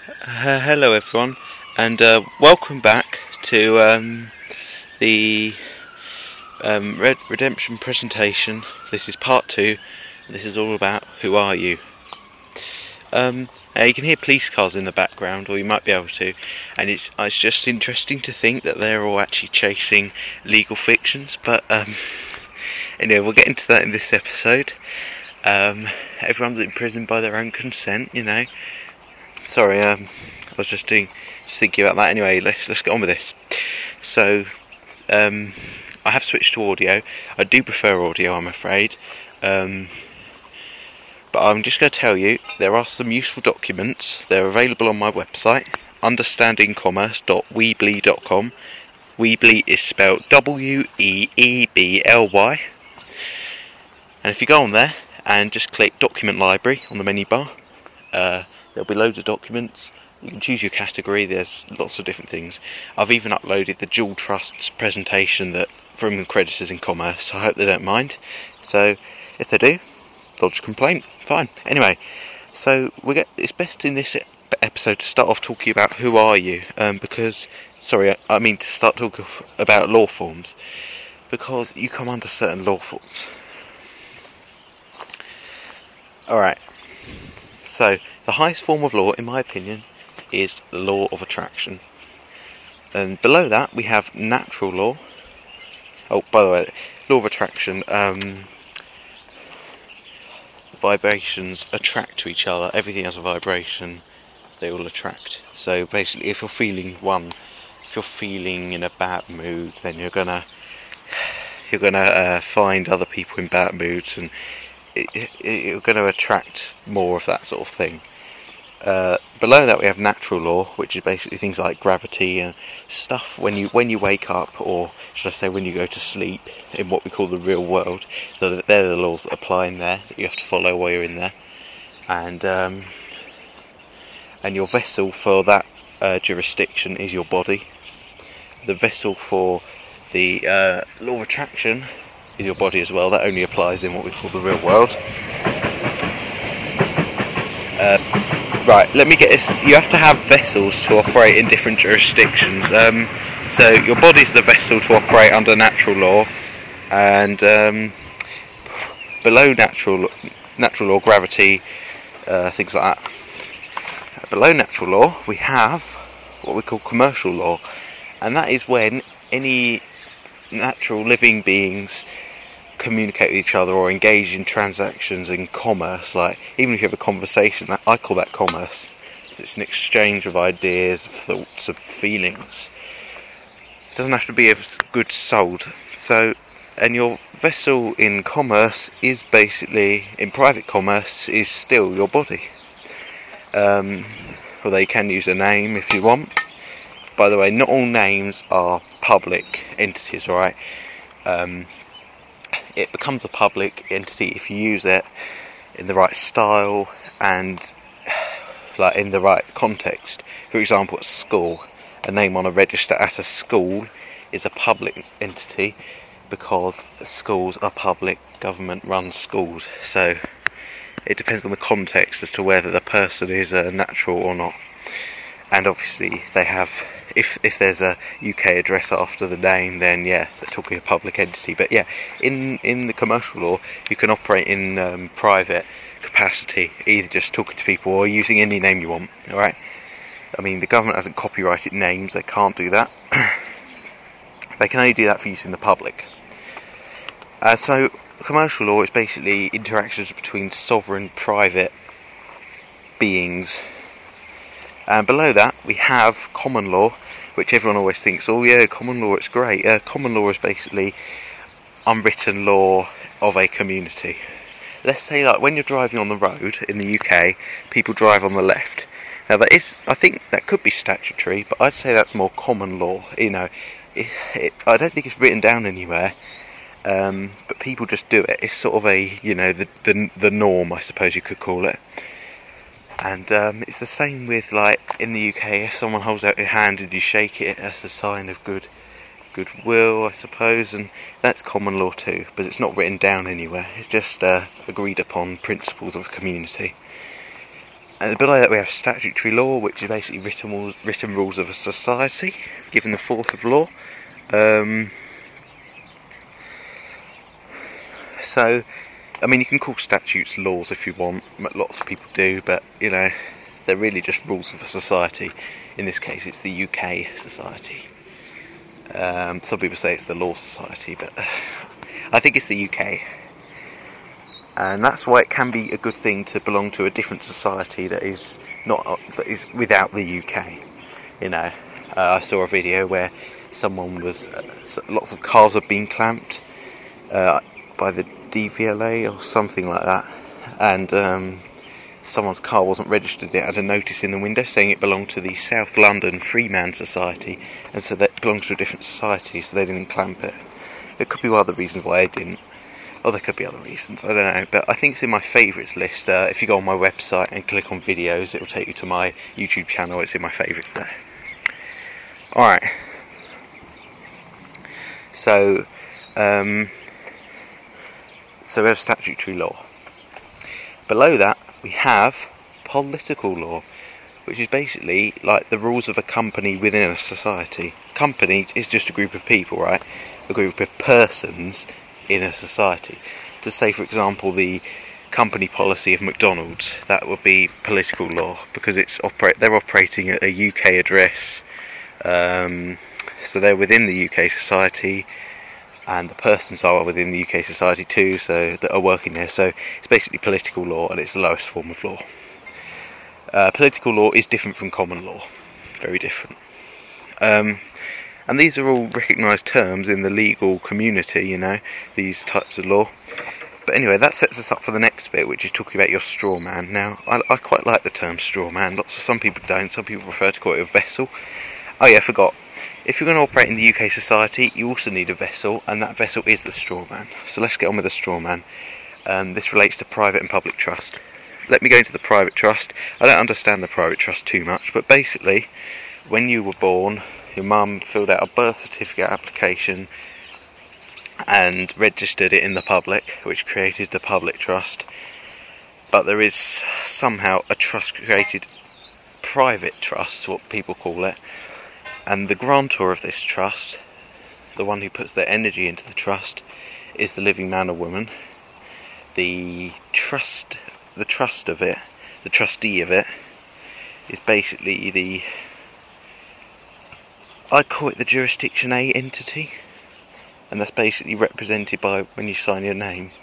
Hello everyone, and welcome back to the Red Redemption presentation. This is part 2. This is all about who are you. You can hear police cars in the background, or you might be able to, and it's just interesting to think that they're all actually chasing legal fictions. But anyway, we'll get into that in this episode. Everyone's in prison by their own consent, you know. Sorry, I was just thinking about that. Anyway, let's get on with this. So, I have switched to audio. I do prefer audio, I'm afraid. But I'm just going to tell you, there are some useful documents. They're available on my website, understandingcommerce.weebly.com. Weebly is spelled Weebly. And if you go on there and just click Document Library on the menu bar, there'll be loads of documents. You can choose your category. There's lots of different things. I've even uploaded the Dual Trusts presentation from the creditors in commerce. So I hope they don't mind. So if they do, lodge a complaint. Fine. Anyway, so it's best in this episode to start off talking about who are you, because to start talking about law forms, because you come under certain law forms. Alright, so the highest form of law, in my opinion, is the law of attraction. And below that we have natural law. Oh, by the way, law of attraction, vibrations attract to each other. Everything has a vibration, they all attract. So basically, if you're feeling in a bad mood, then you're gonna find other people in bad moods, and you're going to attract more of that sort of thing. Below that we have natural law, which is basically things like gravity and stuff when you wake up, or should I say when you go to sleep, in what we call the real world. So they're the laws that apply in there, that you have to follow while you're in there. And your vessel for that jurisdiction is your body. The vessel for the law of attraction is your body as well. That only applies in what we call the real world. Right, let me get this. You have to have vessels to operate in different jurisdictions. So your body's the vessel to operate under natural law, and below natural law, gravity, things like that. Below natural law, we have what we call commercial law, and that is when any natural living beings communicate with each other or engage in transactions in commerce. Like, even if you have a conversation, I call that commerce. It's an exchange of ideas, of thoughts, of feelings. It doesn't have to be of goods sold. So, and your vessel in commerce is basically, in private commerce, is still your body. Well, they can use a name if you want. By the way, not all names are public entities, alright? It becomes a public entity if you use it in the right style and like in the right context. For example, at school, a name on a register at a school is a public entity because schools are public, government runs schools. So it depends on the context as to whether the person is natural or not. And obviously they have, if there's a UK address after the name, then yeah, they're talking a public entity. But yeah, in the commercial law, you can operate in private capacity, either just talking to people or using any name you want, alright? I mean, the government hasn't copyrighted names, they can't do that. They can only do that for use in the public. So commercial law is basically interactions between sovereign private beings. And below that we have common law, which everyone always thinks, oh yeah, common law, it's great. Common law is basically unwritten law of a community. Let's say, like, when you're driving on the road in the UK, people drive on the left. Now I think that could be statutory, but I'd say that's more common law. You know, I don't think it's written down anywhere, but people just do it. It's sort of a, you know, the norm, I suppose you could call it. And it's the same with, like, in the UK, if someone holds out your hand and you shake it, that's a sign of goodwill, I suppose, and that's common law too, but it's not written down anywhere. It's just agreed upon principles of a community. And below that we have statutory law, which is basically written rules of a society, given the force of law. So, I mean, you can call statutes laws if you want, lots of people do, but, you know, they're really just rules of a society. In this case, it's the UK society. Some people say it's the Law Society, but I think it's the UK. And that's why it can be a good thing to belong to a different society that is without the UK. You know, I saw a video where someone was lots of cars have been clamped by the DVLA or something like that, and someone's car wasn't registered. It had a notice in the window saying it belonged to the South London Freeman Society, and so that belonged to a different society, so they didn't clamp it. There could be other reasons why they didn't. Or there could be other reasons, I don't know, but I think it's in my favourites list. If you go on my website and click on videos, it will take you to my YouTube channel. It's in my favourites there. Alright. So we have statutory law. Below that, we have political law, which is basically like the rules of a company within a society. Company is just a group of people, right? A group of persons in a society. To say, for example, the company policy of McDonald's, that would be political law, because they're operating at a UK address, so they're within the UK society, and the persons are within the UK society too, so that are working there. So it's basically political law, and it's the lowest form of law. Political law is different from common law, very different. And these are all recognised terms in the legal community, you know, these types of law. But anyway, that sets us up for the next bit, which is talking about your straw man. Now, I quite like the term straw man. Some people don't. Some people prefer to call it a vessel. Oh yeah, I forgot. If you're going to operate in the UK society, you also need a vessel, and that vessel is the straw man. So let's get on with the straw man. This relates to private and public trust. Let me go into the private trust. I don't understand the private trust too much, but basically, when you were born, your mum filled out a birth certificate application and registered it in the public, which created the public trust. But there is somehow a trust created, private trust, what people call it, and the grantor of this trust, the one who puts their energy into the trust, is the living man or woman. The trust of it, the trustee of it, is basically I call it the Jurisdiction A entity, and that's basically represented by when you sign your name.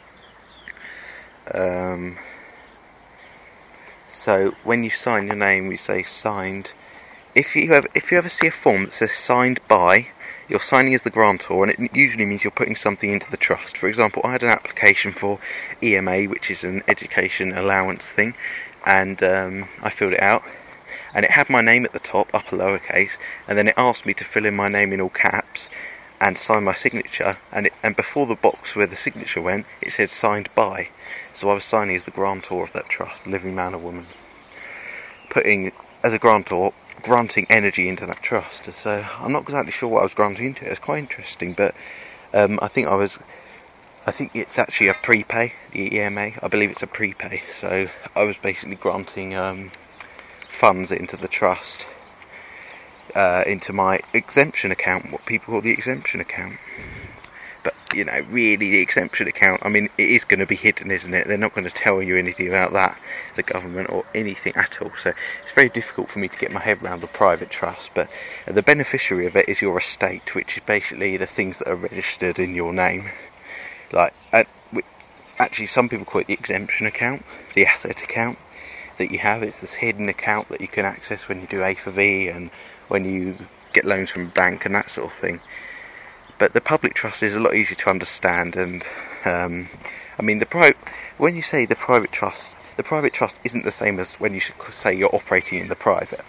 So when you sign your name, we say signed. If you ever see a form that says signed by, you're signing as the grantor, and it usually means you're putting something into the trust. For example, I had an application for EMA, which is an education allowance thing, and I filled it out. And it had my name at the top, upper lowercase, and then it asked me to fill in my name in all caps and sign my signature, and before the box where the signature went, it said signed by. So I was signing as the grantor of that trust, the living man or woman, putting as a grantor, granting energy into that trust. So I'm not exactly sure what I was granting into it. It's quite interesting, but I think it's actually a prepay, the EMA. I believe it's a prepay. So I was basically granting funds into the trust, into my exemption account, what people call the exemption account. But, you know, really the exemption account, I mean, it is going to be hidden, isn't it? They're not going to tell you anything about that, the government, or anything at all. So it's very difficult for me to get my head around the private trust. But the beneficiary of it is your estate, which is basically the things that are registered in your name. Like, actually, some people call it the exemption account, the asset account that you have. It's this hidden account that you can access when you do A for V and when you get loans from a bank and that sort of thing. But the public trust is a lot easier to understand, and I mean, when you say the private trust isn't the same as when you say you're operating in the private.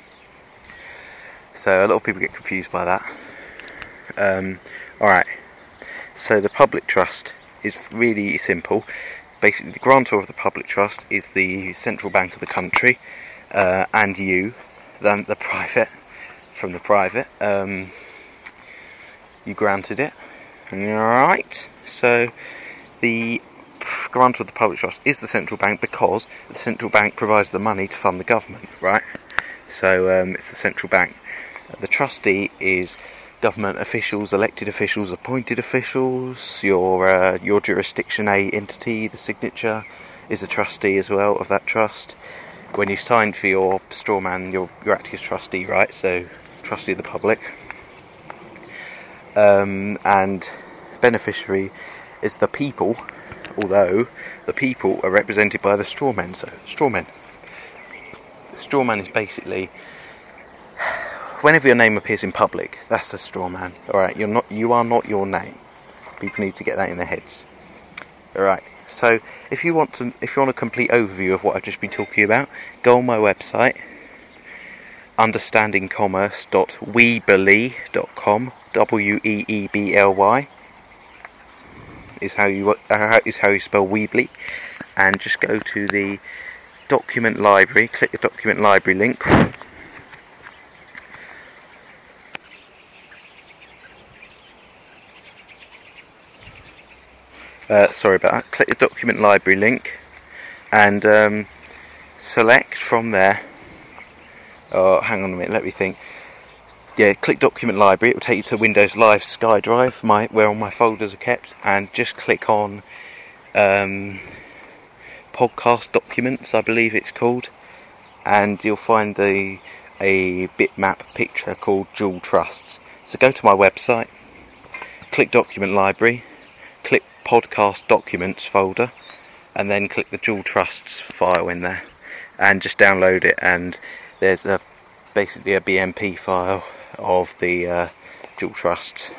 So a lot of people get confused by that. Alright, so the public trust is really simple. Basically, the grantor of the public trust is the central bank of the country, and you, then the private, from the private, you granted it. Alright, so the grantor of the public trust is the central bank, because the central bank provides the money to fund the government, right? So it's the central bank. The trustee is government officials, elected officials, appointed officials. Your jurisdiction A entity, the signature, is a trustee as well of that trust. When you sign for your straw man, you're acting as trustee, right? So trustee of the public. And beneficiary is the people, although the people are represented by the straw men. So straw men. The straw man is basically, whenever your name appears in public, that's a straw man. Alright, you are not your name. People need to get that in their heads. Alright, so if you want a complete overview of what I've just been talking about, go on my website, understandingcommerce.weebly.com. Weebly is how you spell Weebly, and just go to the document library, click the document library link. Sorry about that. Click the document library link and select from there. Oh, hang on a minute, let me think. Yeah, click document library. It will take you to Windows Live SkyDrive, where all my folders are kept, and just click on podcast documents, I believe it's called, and you'll find a bitmap picture called Dual Trusts. So go to my website, click document library, click podcast documents folder, and then click the Dual Trusts file in there, and just download it. And there's basically a BMP file of the Dual Trusts.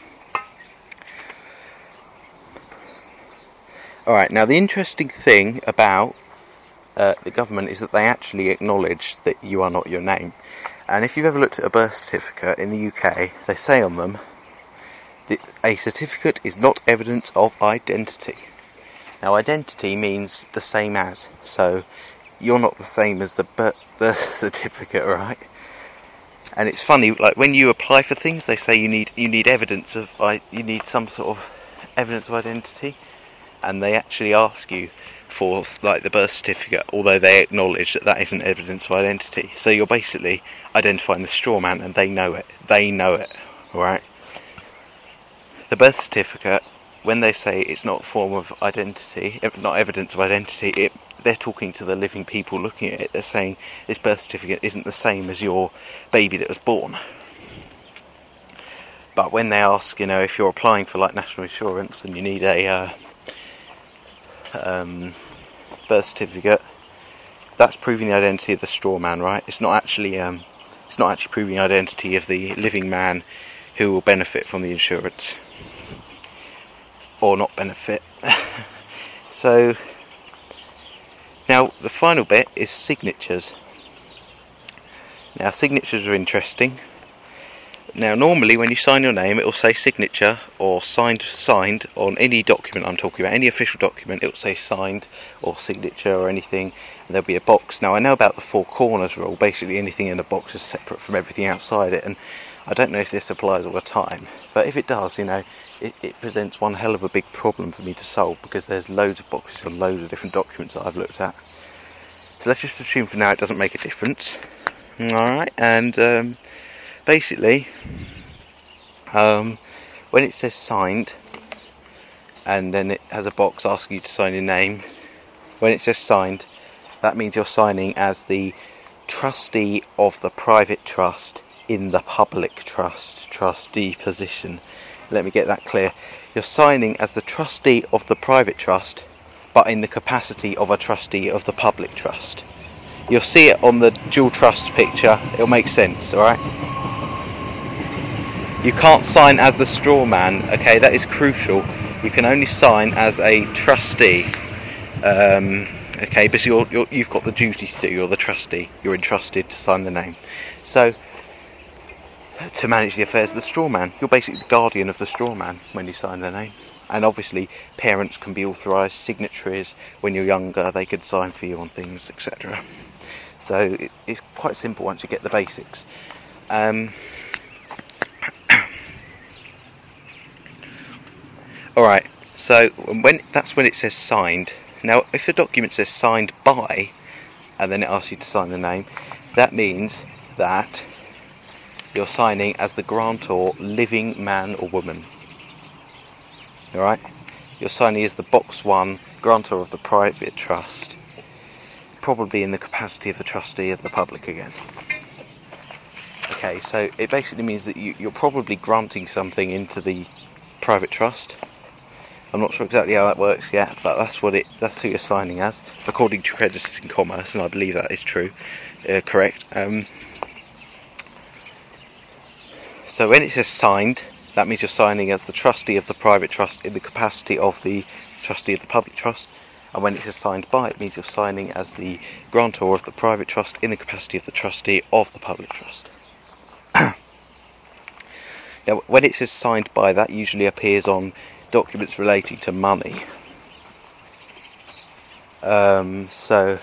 Alright, now the interesting thing about the government is that they actually acknowledge that you are not your name. And if you've ever looked at a birth certificate in the UK, they say on them that a certificate is not evidence of identity. Now, identity means the same as, so you're not the same as the birth certificate, right? And it's funny, like when you apply for things, they say you need evidence of, you need some sort of evidence of identity, and they actually ask you for like the birth certificate, although they acknowledge that isn't evidence of identity. So you're basically identifying the straw man, and they know it. They know it, right? The birth certificate, when they say it's not a form of identity, not evidence of identity, they're talking to the living people looking at it. They're saying this birth certificate isn't the same as your baby that was born. But when they ask, if you're applying for like national insurance and you need a birth certificate, that's proving the identity of the straw man, right? It's not actually proving the identity of the living man who will benefit from the insurance or not benefit. So now the final bit is signatures. Now signatures are interesting. Now normally when you sign your name, it will say signature or signed on any document I'm talking about, any official document. It will say signed or signature or anything, and there'll be a box. Now I know about the four corners rule. Basically anything in a box is separate from everything outside it, and I don't know if this applies all the time, but if it does, it presents one hell of a big problem for me to solve, because there's loads of boxes and loads of different documents that I've looked at. So let's just assume for now it doesn't make a difference. Alright, and basically, when it says signed, and then it has a box asking you to sign your name, when it says signed, that means you're signing as the trustee of the private trust in the public trustee position. Let me get that clear. You're signing as the trustee of the private trust, but in the capacity of a trustee of the public trust. You'll see it on the dual trust picture. It'll make sense, alright? You can't sign as the straw man, okay? That is crucial. You can only sign as a trustee, okay? Because you've got the duty to do. You're the trustee. You're entrusted to sign the name. So, to manage the affairs of the straw man, you're basically the guardian of the straw man when you sign their name. And obviously, parents can be authorised signatories. When you're younger, they could sign for you on things, etc. So it's quite simple once you get the basics. Alright, so So that's when it says signed. Now, if a document says signed by, and then it asks you to sign the name, that means that you're signing as the grantor, living man or woman. Alright? You're signing as the box 1, grantor of the private trust, probably in the capacity of the trustee of the public again. Okay, so it basically means that you're probably granting something into the private trust. I'm not sure exactly how that works yet, but that's who you're signing as, according to Creditors in Commerce, and I believe that is true, correct. So when it says signed, that means you're signing as the trustee of the private trust in the capacity of the trustee of the public trust. And when it says signed by, it means you're signing as the grantor of the private trust in the capacity of the trustee of the public trust. Now, when it says signed by, that usually appears on documents relating to money. So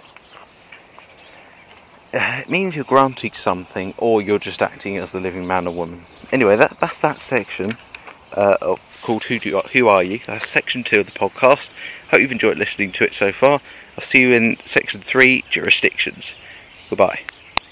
it means you're granting something, or you're just acting as the living man or woman. Anyway, that's that section called Who Are You? That's section 2 of the podcast. Hope you've enjoyed listening to it so far. I'll see you in section 3, Jurisdictions. Goodbye.